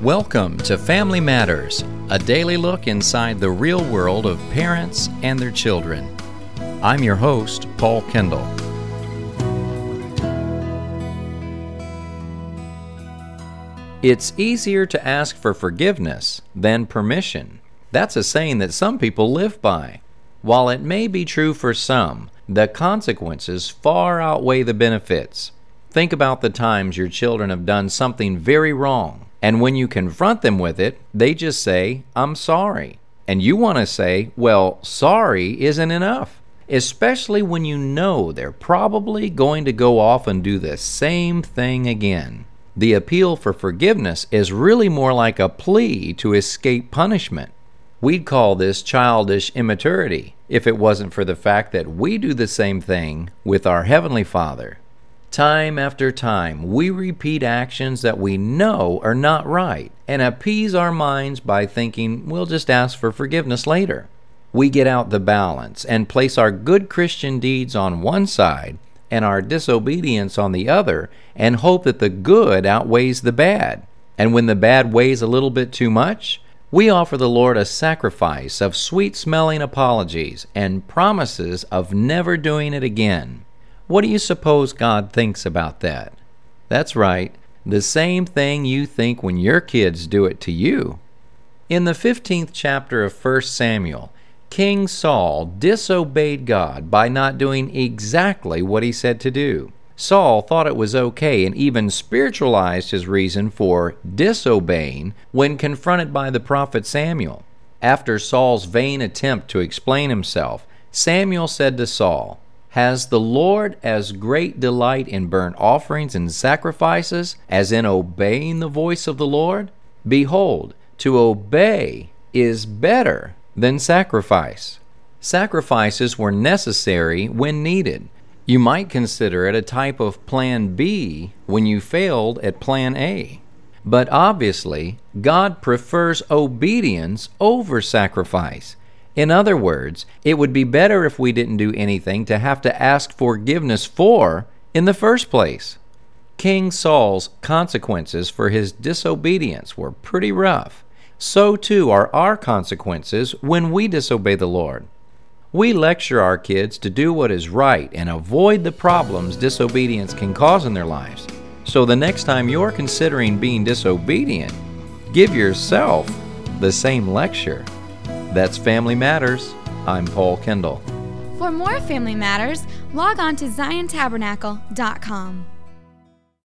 Welcome to Family Matters, a daily look inside the real world of parents and their children. I'm your host, Paul Kendall. It's easier to ask for forgiveness than permission. That's a saying that some people live by. While it may be true for some, the consequences far outweigh the benefits. Think about the times your children have done something very wrong, and when you confront them with it, they just say, "I'm sorry." And you want to say, well, sorry isn't enough, especially when you know they're probably going to go off and do the same thing again. The appeal for forgiveness is really more like a plea to escape punishment. We'd call this childish immaturity if it wasn't for the fact that we do the same thing with our Heavenly Father. Time after time, we repeat actions that we know are not right and appease our minds by thinking we'll just ask for forgiveness later. We get out the balance and place our good Christian deeds on one side and our disobedience on the other and hope that the good outweighs the bad. And when the bad weighs a little bit too much, we offer the Lord a sacrifice of sweet-smelling apologies and promises of never doing it again. What do you suppose God thinks about that? That's right, the same thing you think when your kids do it to you. In the 15th chapter of 1 Samuel, King Saul disobeyed God by not doing exactly what he said to do. Saul thought it was okay and even spiritualized his reason for disobeying when confronted by the prophet Samuel. After Saul's vain attempt to explain himself, Samuel said to Saul, "Has the Lord as great delight in burnt offerings and sacrifices as in obeying the voice of the Lord? Behold, to obey is better than sacrifice." Sacrifices were necessary when needed. You might consider it a type of Plan B when you failed at Plan A. But obviously, God prefers obedience over sacrifice. In other words, it would be better if we didn't do anything to have to ask forgiveness for in the first place. King Saul's consequences for his disobedience were pretty rough. So too are our consequences when we disobey the Lord. We lecture our kids to do what is right and avoid the problems disobedience can cause in their lives. So the next time you're considering being disobedient, give yourself the same lecture. That's Family Matters. I'm Paul Kendall. For more Family Matters, log on to ZionTabernacle.com.